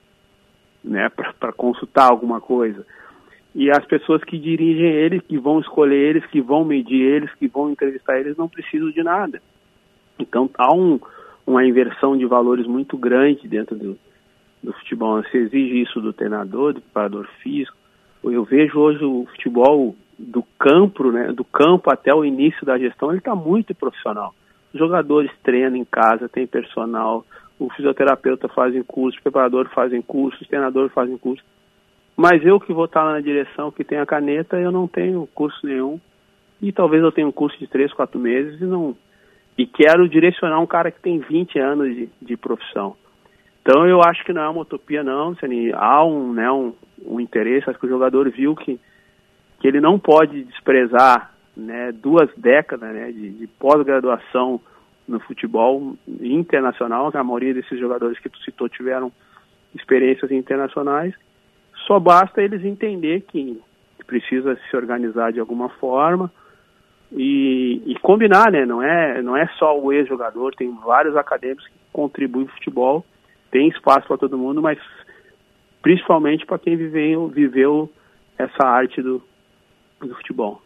né, para consultar alguma coisa. E as pessoas que dirigem eles, que vão escolher eles, que vão medir eles, que vão entrevistar eles, não precisam de nada. Então há um, uma inversão de valores muito grande dentro do, do futebol. Se exige isso do treinador, do preparador físico. Eu vejo hoje o futebol do campo, né, do campo até o início da gestão, ele está muito profissional. Os jogadores treinam em casa, tem personal, o fisioterapeuta fazem curso, o preparador fazem curso, os treinadores fazem curso. Mas eu que vou estar lá na direção, que tem a caneta, eu não tenho curso nenhum. E talvez eu tenha um curso de três, quatro meses e não... E quero direcionar um cara que tem vinte anos de, de profissão. Então eu acho que não é uma utopia não, Luciane. Há um, né, um, um interesse, acho que o jogador viu que, que ele não pode desprezar, né, duas décadas, né, de, de pós-graduação no futebol internacional, que a maioria desses jogadores que tu citou tiveram experiências internacionais. Só basta eles entender que precisa se organizar de alguma forma e, e combinar, né? Não é, não é só o ex-jogador, tem vários acadêmicos que contribuem no futebol, tem espaço para todo mundo, mas principalmente para quem viveu, viveu essa arte do, do futebol.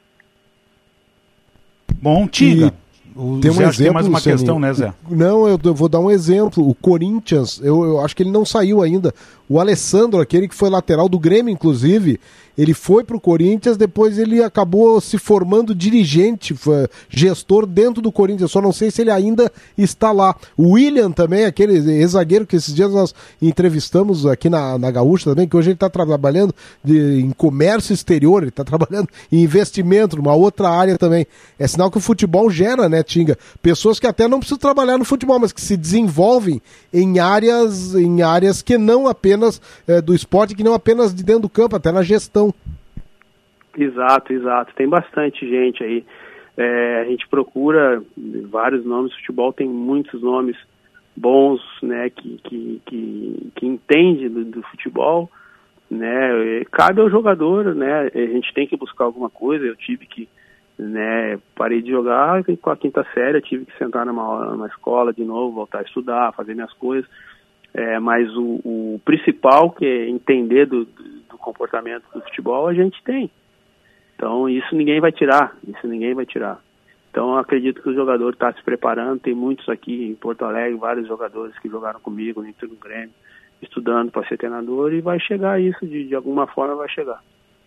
Bom, Tinga. O tem um Zé, exemplo, tem mais uma Luciane. questão, né, Zé? Não, eu, eu vou dar um exemplo. O Corinthians, eu, eu acho que ele não saiu ainda. O Alessandro, aquele que foi lateral do Grêmio, inclusive, ele foi pro Corinthians, depois ele acabou se formando dirigente, gestor dentro do Corinthians. Eu só não sei se ele ainda está lá. O William também, aquele ex-zagueiro que esses dias nós entrevistamos aqui na, na Gaúcha também, que hoje ele está trabalhando de, em comércio exterior, ele está trabalhando em investimento, numa outra área também. É sinal que o futebol gera, né, Tinga? Pessoas que até não precisam trabalhar no futebol, mas que se desenvolvem em áreas, em áreas que não apenas é, do esporte, que não apenas de dentro do campo, até na gestão. Exato, exato. Tem bastante gente aí. É, a gente procura vários nomes, o futebol tem muitos nomes bons, né, que, que, que, que entende do, do futebol, né, cabe ao jogador, né, a gente tem que buscar alguma coisa. Eu tive que, né, parei de jogar com a quinta série, eu tive que sentar numa, numa escola de novo, voltar a estudar, fazer minhas coisas, é, mas o, o principal, que é entender do, do comportamento do futebol, a gente tem. Então isso ninguém vai tirar, isso ninguém vai tirar. Então eu acredito que o jogador está se preparando, tem muitos aqui em Porto Alegre, vários jogadores que jogaram comigo no Inter do Grêmio, estudando para ser treinador, e vai chegar isso, de, de alguma forma vai chegar.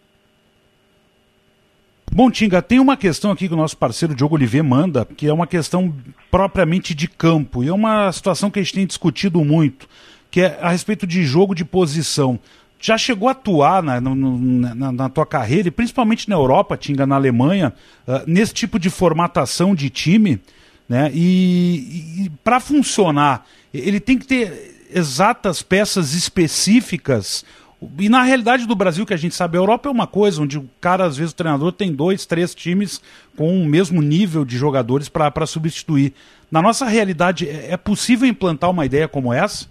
Bom, Tinga, tem uma questão aqui que o nosso parceiro Diogo Oliveira manda, que é uma questão propriamente de campo, e é uma situação que a gente tem discutido muito, que é a respeito de jogo de posição. Já chegou a atuar na, na, na tua carreira, e principalmente na Europa, Tinga, na Alemanha, uh, nesse tipo de formatação de time, né? E, e para funcionar, ele tem que ter exatas peças específicas. E na realidade do Brasil, que a gente sabe, a Europa é uma coisa onde o cara, às vezes o treinador tem dois, três times com o mesmo nível de jogadores para substituir. Na nossa realidade, é possível implantar uma ideia como essa?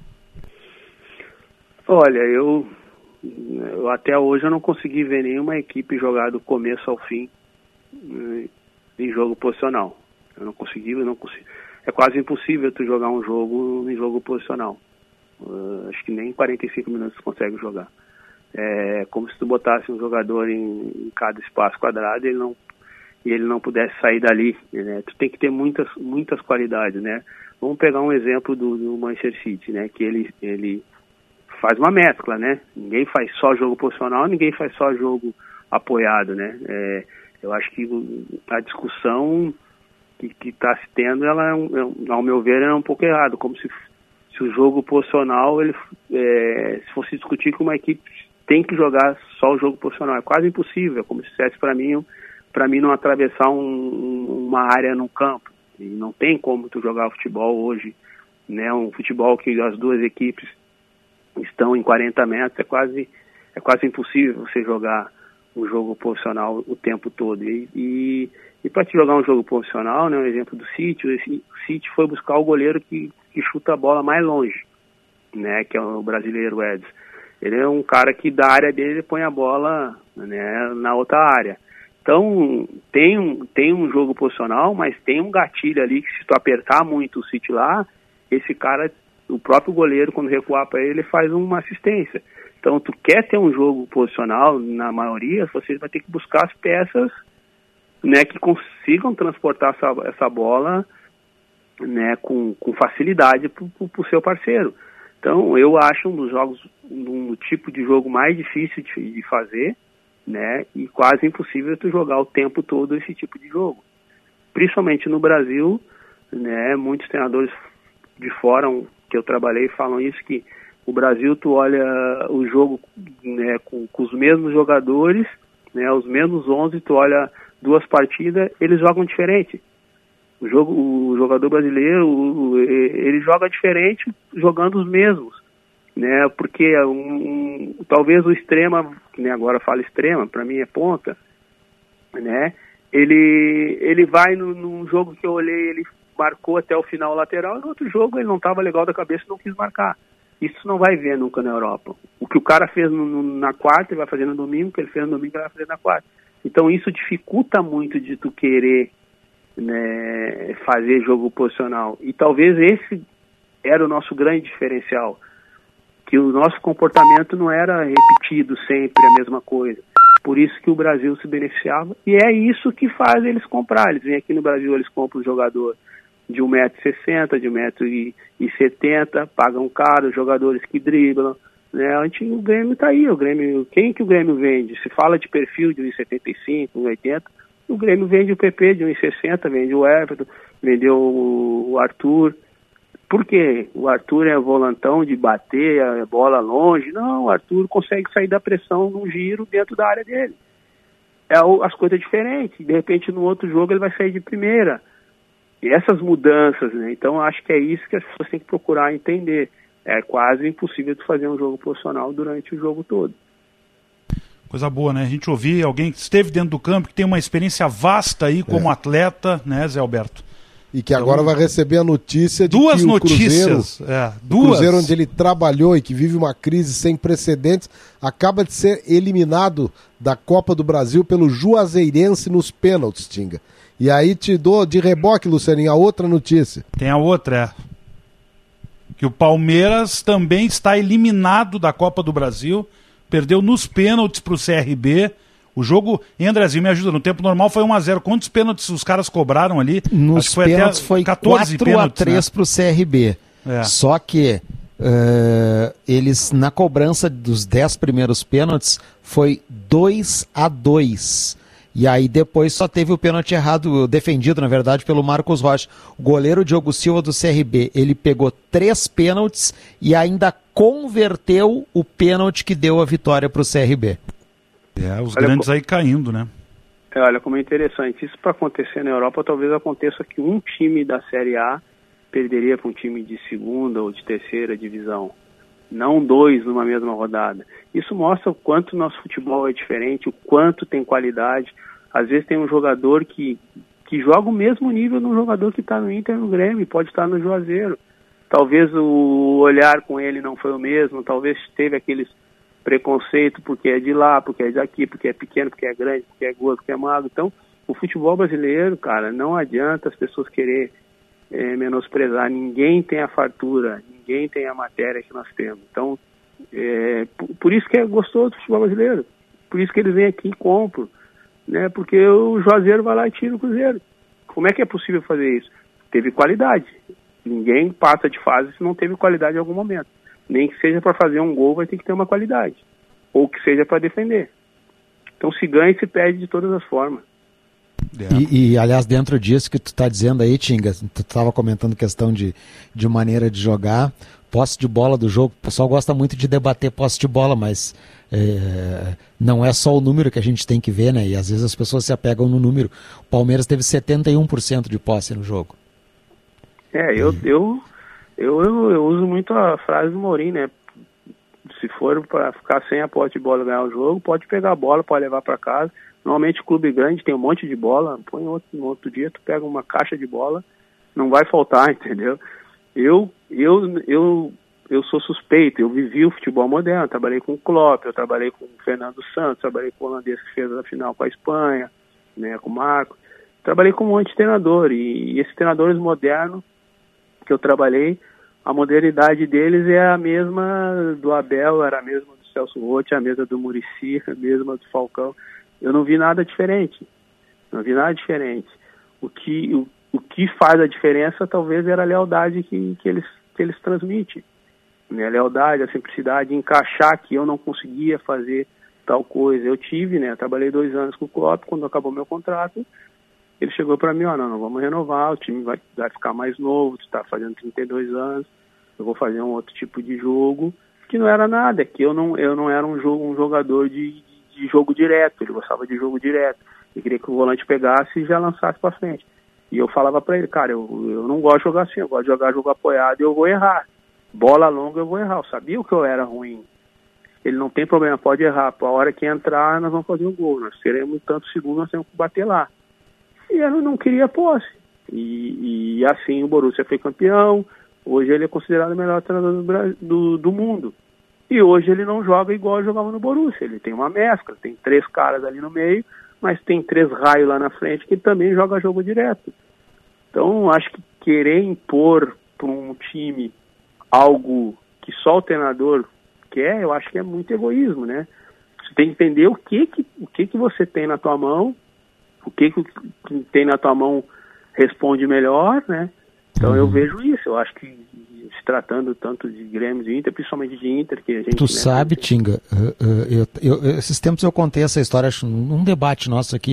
Olha, eu, eu até hoje eu não consegui ver nenhuma equipe jogar do começo ao fim em jogo posicional. Eu não consegui, eu não consegui. É quase impossível tu jogar um jogo em jogo posicional. Uh, acho que nem quarenta e cinco minutos tu consegue jogar. É como se tu botasse um jogador em, em cada espaço quadrado e ele não, e ele não pudesse sair dali, né? Tu tem que ter muitas, muitas qualidades, né? Vamos pegar um exemplo do, do Manchester City, né? Que ele, ele faz uma mescla, né? Ninguém faz só jogo posicional, ninguém faz só jogo apoiado, né? É, eu acho que a discussão que está se tendo, ela é um, é, ao meu ver, é um pouco errado, como se se o jogo posicional, ele, é, se fosse discutir que uma equipe tem que jogar só o jogo posicional, é quase impossível, como se dissesse para mim, para mim não atravessar um, uma área no campo, e não tem como tu jogar futebol hoje, né, um futebol que as duas equipes estão em quarenta metros, é quase, é quase impossível você jogar um jogo posicional o tempo todo, e, e, e para te jogar um jogo posicional, né, um exemplo do City, o City foi buscar o goleiro que que chuta a bola mais longe, né, que é o brasileiro Edson. Ele é um cara que da área dele põe a bola, né, na outra área. Então, tem um, tem um jogo posicional, mas tem um gatilho ali que se tu apertar muito o City lá, esse cara, o próprio goleiro, quando recuar para ele, ele faz uma assistência. Então, tu quer ter um jogo posicional, na maioria, você vai ter que buscar as peças, né, que consigam transportar essa, essa bola, né, com, com facilidade para o seu parceiro. Então, eu acho um dos jogos, um tipo de jogo mais difícil de, de fazer, né, e quase impossível tu jogar o tempo todo esse tipo de jogo. Principalmente no Brasil, né, muitos treinadores de fora um, que eu trabalhei falam isso, que o Brasil, tu olha o jogo, né, com, com os mesmos jogadores, né, os mesmos onze, tu olha duas partidas, eles jogam diferente. O, jogo, o jogador brasileiro, o, ele joga diferente jogando os mesmos, né, porque um, um, talvez o extrema, que nem agora fala extrema, para mim é ponta, né, ele, ele vai no, num jogo que eu olhei, ele marcou até o final lateral, e no outro jogo ele não estava legal da cabeça e não quis marcar. Isso não vai ver nunca na Europa. O que o cara fez no, no, na quarta, ele vai fazer no domingo, o que ele fez no domingo, ele vai fazer na quarta. Então isso dificulta muito de tu querer, né, fazer jogo posicional. E talvez esse era o nosso grande diferencial, que o nosso comportamento não era repetido sempre a mesma coisa. Por isso que o Brasil se beneficiava. E é isso que faz eles comprar. Eles vêm aqui no Brasil, eles compram um jogador de um metro e sessenta, de um metro e setenta, pagam caro, jogadores que driblam, né? Antes, o Grêmio está aí, o Grêmio, quem que o Grêmio vende? Se fala de perfil de um e setenta e cinco, um e oitenta, o Grêmio vende o P P de um e sessenta, vende o Everton, vendeu o Arthur. Por quê? O Arthur é volantão de bater a bola longe? Não, o Arthur consegue sair da pressão num giro dentro da área dele. É as coisas diferentes, de repente no outro jogo ele vai sair de primeira. E essas mudanças, né? Então acho que é isso que as pessoas têm que procurar entender. É quase impossível de fazer um jogo profissional durante o jogo todo. Coisa boa, né? A gente ouvir alguém que esteve dentro do campo, que tem uma experiência vasta aí como é. atleta, né, Zé Alberto? E que agora então, vai receber a notícia de duas que o notícias, Cruzeiro, é, duas. o Cruzeiro onde ele trabalhou e que vive uma crise sem precedentes, acaba de ser eliminado da Copa do Brasil pelo Juazeirense nos pênaltis, Tinga. E aí te dou de reboque, Lucianinho, a outra notícia. Tem a outra, é. Que o Palmeiras também está eliminado da Copa do Brasil, perdeu nos pênaltis para o C R B. O jogo, hein, Andrezinho, me ajuda, no tempo normal foi um a zero. Quantos pênaltis os caras cobraram ali? Nos Acho que foi pênaltis até foi quatro a três né? para o C R B. É. Só que uh, eles, na cobrança dos dez primeiros pênaltis, foi dois a dois. E aí depois só teve o pênalti errado, defendido, na verdade, pelo Marcos Rocha. O goleiro Diogo Silva do C R B, ele pegou três pênaltis e ainda converteu o pênalti que deu a vitória para o C R B. É, os olha grandes co... aí caindo, né? É, olha como é interessante. Isso para acontecer na Europa, talvez aconteça que um time da Série A perderia para um time de segunda ou de terceira divisão. Não dois numa mesma rodada. Isso mostra o quanto o nosso futebol é diferente, o quanto tem qualidade. Às vezes tem um jogador que, que joga o mesmo nível do jogador que está no Inter, no Grêmio, pode estar no Juazeiro. Talvez o olhar com ele não foi o mesmo, talvez teve aqueles preconceito porque é de lá, porque é daqui, porque é pequeno, porque é grande, porque é gordo, porque é magro. Então, o futebol brasileiro, cara, não adianta as pessoas querer é, menosprezar. Ninguém tem a fartura, ninguém tem a matéria que nós temos. Então, é, por, por isso que é gostoso do futebol brasileiro. Por isso que eles vêm aqui e compram, né? Porque o Juazeiro vai lá e tira o Cruzeiro. Como é que é possível fazer isso? Teve qualidade. Ninguém passa de fase se não teve qualidade em algum momento. Nem que seja para fazer um gol, vai ter que ter uma qualidade. Ou que seja para defender. Então se ganha e se perde de todas as formas. E, e, aliás, dentro disso que tu tá dizendo aí, Tinga, tu estava comentando questão de, de maneira de jogar, posse de bola do jogo, o pessoal gosta muito de debater posse de bola, mas é, não é só o número que a gente tem que ver, né? E às vezes as pessoas se apegam no número. O Palmeiras teve setenta e um por cento de posse no jogo. É, eu, eu, eu, eu, eu uso muito a frase do Mourinho, né? Se for para ficar sem a posse de bola e ganhar o jogo, pode pegar a bola, pode levar para casa. Normalmente clube grande tem um monte de bola, põe outro, no outro dia tu pega uma caixa de bola, não vai faltar, entendeu? Eu, eu, eu, eu sou suspeito, eu vivi o futebol moderno, trabalhei com o Klopp, eu trabalhei com o Fernando Santos, trabalhei com o holandês que fez a final com a Espanha, né, com o Marco, trabalhei com um monte de treinador, e, e esses treinadores modernos que eu trabalhei, a modernidade deles é a mesma do Abel, era a mesma do Celso Roth, a mesma do Muricy, a mesma do Falcão. Eu não vi nada diferente, não vi nada diferente. O que, o, o que faz a diferença talvez era a lealdade que, que, eles, que eles transmitem. Né? A lealdade, a simplicidade, encaixar que eu não conseguia fazer tal coisa. Eu tive, né? Eu trabalhei dois anos com o Klopp, quando acabou meu contrato, ele chegou para mim, ó, não, não vamos renovar, o time vai, vai ficar mais novo, tu tá fazendo trinta e dois anos, eu vou fazer um outro tipo de jogo, que não era nada, que eu não, eu não era um, jogo, um jogador de, de jogo direto, ele gostava de jogo direto, ele queria que o volante pegasse e já lançasse para frente. E eu falava para ele, cara, eu, eu não gosto de jogar assim, eu gosto de jogar jogo apoiado e eu vou errar. Bola longa eu vou errar, eu sabia que eu era ruim. Ele não tem problema, pode errar, a hora que entrar nós vamos fazer um gol, nós teremos tantos segundos, nós temos que bater lá. E eu não queria posse. E, e assim o Borussia foi campeão, hoje ele é considerado o melhor treinador do, Brasil, do, do mundo. E hoje ele não joga igual ele jogava no Borussia, ele tem uma mescla, tem três caras ali no meio, mas tem três raios lá na frente que também joga jogo direto. Então acho que querer impor para um time algo que só o treinador quer, eu acho que é muito egoísmo, né? Você tem que entender o que que, o que, que você tem na tua mão, o que, que que tem na tua mão responde melhor, né? Então eu vejo isso, eu acho que se tratando tanto de Grêmio e Inter, principalmente de Inter, que a gente... Tu né, sabe, tem... Tinga, uh, uh, eu, eu, esses tempos eu contei essa história, acho, num debate nosso aqui,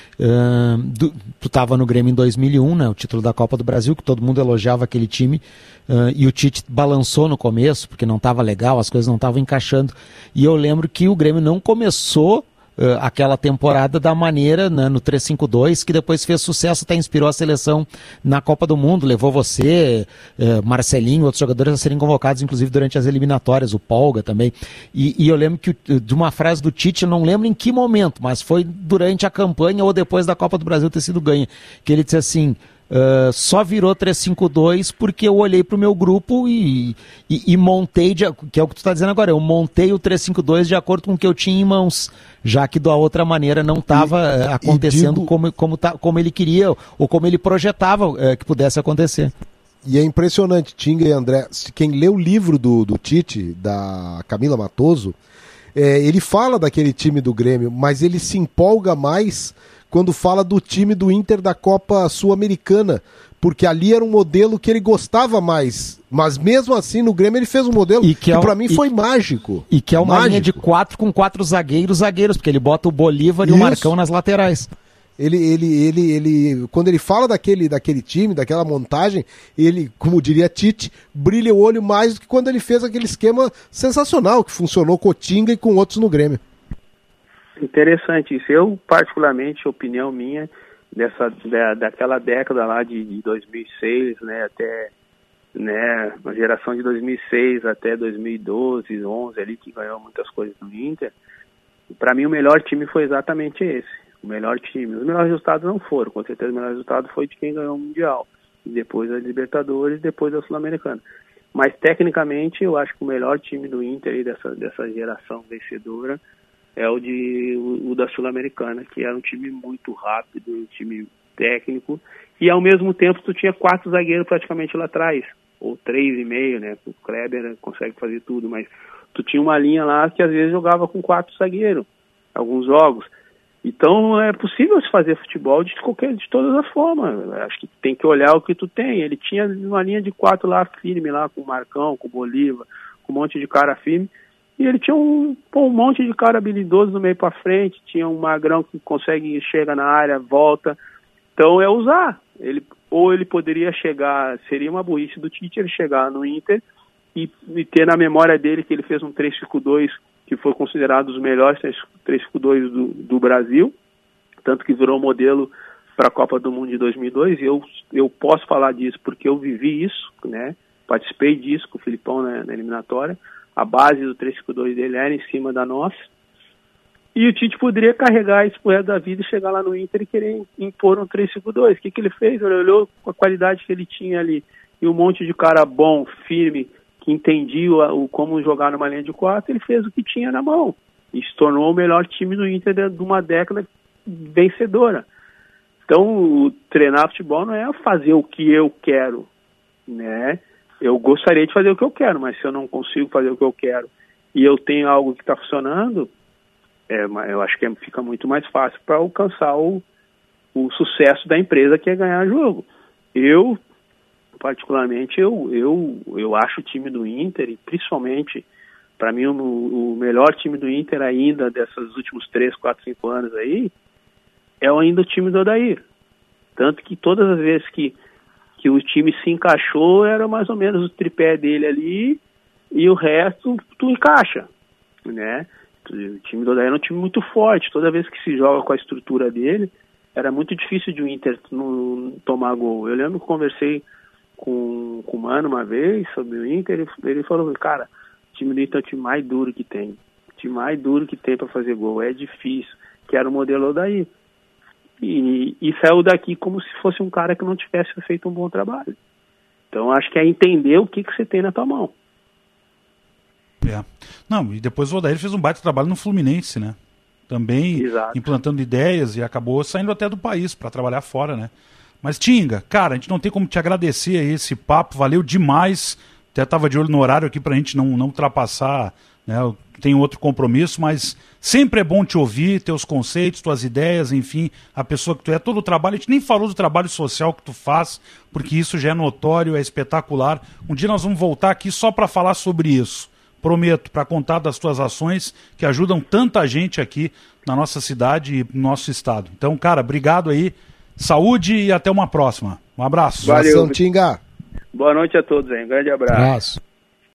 uh, do, tu estava no Grêmio em dois mil e um, né, o título da Copa do Brasil, que todo mundo elogiava aquele time, uh, e o Tite balançou no começo, porque não estava legal, as coisas não estavam encaixando, e eu lembro que o Grêmio não começou Uh, aquela temporada da maneira, né, no três cinco dois, que depois fez sucesso, até inspirou a seleção na Copa do Mundo, levou você, uh, Marcelinho, outros jogadores a serem convocados, inclusive durante as eliminatórias, o Polga também, e, e eu lembro que de uma frase do Tite, eu não lembro em que momento, mas foi durante a campanha ou depois da Copa do Brasil ter sido ganha, que ele disse assim, Uh, só virou três cinco dois porque eu olhei para o meu grupo e, e, e montei, de, que é o que tu está dizendo agora, eu montei o três cinco dois de acordo com o que eu tinha em mãos, já que da outra maneira não estava acontecendo digo, como, como, tá, como ele queria ou como ele projetava uh, que pudesse acontecer. E é impressionante, Tinga e André, quem lê o livro do, do Tite, da Camila Matoso, é, ele fala daquele time do Grêmio, mas ele se empolga mais quando fala do time do Inter da Copa Sul-Americana, porque ali era um modelo que ele gostava mais, mas mesmo assim no Grêmio ele fez um modelo e que, é, que pra mim e, foi mágico. E que é uma mágico. linha de quatro com quatro zagueiros, zagueiros, porque ele bota o Bolívar Isso. e o Marcão nas laterais. Ele, ele, ele, ele, quando ele fala daquele, daquele time, daquela montagem, ele, como diria Tite, brilha o olho mais do que quando ele fez aquele esquema sensacional que funcionou com o Tinga e com outros no Grêmio. Interessante isso. Eu, particularmente, opinião minha, dessa, da, daquela década lá de, de dois mil e seis, né, até, né, a geração de dois mil e seis até dois mil e doze, onze ali, que ganhou muitas coisas no Inter, para mim o melhor time foi exatamente esse, o melhor time. Os melhores resultados não foram, com certeza o melhor resultado foi de quem ganhou o Mundial, e depois a Libertadores, depois a Sul-Americana. Mas, tecnicamente, eu acho que o melhor time do Inter, aí, dessa, dessa geração vencedora, é o, de, o, o da Sul-Americana, que era um time muito rápido, um time técnico, e ao mesmo tempo tu tinha quatro zagueiros praticamente lá atrás, ou três e meio, né, o Kleber consegue fazer tudo, mas tu tinha uma linha lá que às vezes jogava com quatro zagueiros, alguns jogos. Então é possível se fazer futebol de qualquer, de todas as formas. Acho que tem que olhar o que tu tem. Ele tinha uma linha de quatro lá firme, lá com o Marcão, com o Bolívar, com um monte de cara firme. E ele tinha um, pô, um monte de cara habilidoso no meio para frente, tinha um magrão que consegue, chega na área, volta. Então é usar. Ele, ou ele poderia chegar, seria uma burrice do Tite ele chegar no Inter e, e ter na memória dele que ele fez um três cinco dois, que foi considerado os melhores três cinco dois do, do Brasil, tanto que virou modelo para a Copa do Mundo de dois mil e dois, e eu, eu posso falar disso porque eu vivi isso, né? Participei disso com o Filipão na, na eliminatória. A base do três cinco dois dele era em cima da nossa. E o Tite poderia carregar isso pro resto da vida e chegar lá no Inter e querer impor um três cinco dois. O que, que ele fez? Ele olhou com a qualidade que ele tinha ali e um monte de cara bom, firme, que entendia o, o, como jogar numa linha de quatro, ele fez o que tinha na mão. E se tornou o melhor time do Inter de, de uma década vencedora. Então, o treinar futebol não é fazer o que eu quero, né? Eu gostaria de fazer o que eu quero, mas se eu não consigo fazer o que eu quero e eu tenho algo que está funcionando, é, eu acho que fica muito mais fácil para alcançar o, o sucesso da empresa, que é ganhar jogo. Eu, particularmente, eu, eu, eu acho o time do Inter, e principalmente, para mim, o, o melhor time do Inter ainda, desses últimos três, quatro, cinco anos aí, é ainda o time do Odair. Tanto que todas as vezes que, que o time se encaixou, era mais ou menos o tripé dele ali, e o resto tu encaixa, né? O time do Odair é um time muito forte, toda vez que se joga com a estrutura dele, era muito difícil de o Inter não tomar gol. Eu lembro que conversei com, com o Mano uma vez sobre o Inter, ele, ele falou, cara, o time do Inter é o time mais duro que tem, o time mais duro que tem para fazer gol, é difícil, que era o modelo Odair. E, e saiu daqui como se fosse um cara que não tivesse feito um bom trabalho. Então acho que é entender o que, que você tem na tua mão. É. Não, e depois o Odair fez um baita trabalho no Fluminense, né? Também Exato. Implantando ideias e acabou saindo até do país para trabalhar fora, né? Mas Tinga, cara, a gente não tem como te agradecer aí esse papo, valeu demais. Até tava de olho no horário aqui pra gente não, não ultrapassar, né? Eu tenho outro compromisso, mas sempre é bom te ouvir, teus conceitos, tuas ideias, enfim, a pessoa que tu é, todo o trabalho. A gente nem falou do trabalho social que tu faz, porque isso já é notório, é espetacular. Um dia nós vamos voltar aqui só para falar sobre isso. Prometo, para contar das tuas ações que ajudam tanta gente aqui na nossa cidade e no nosso estado. Então, cara, obrigado aí, saúde e até uma próxima. Um abraço. Valeu, Tinga. Boa noite a todos aí, um grande abraço. abraço.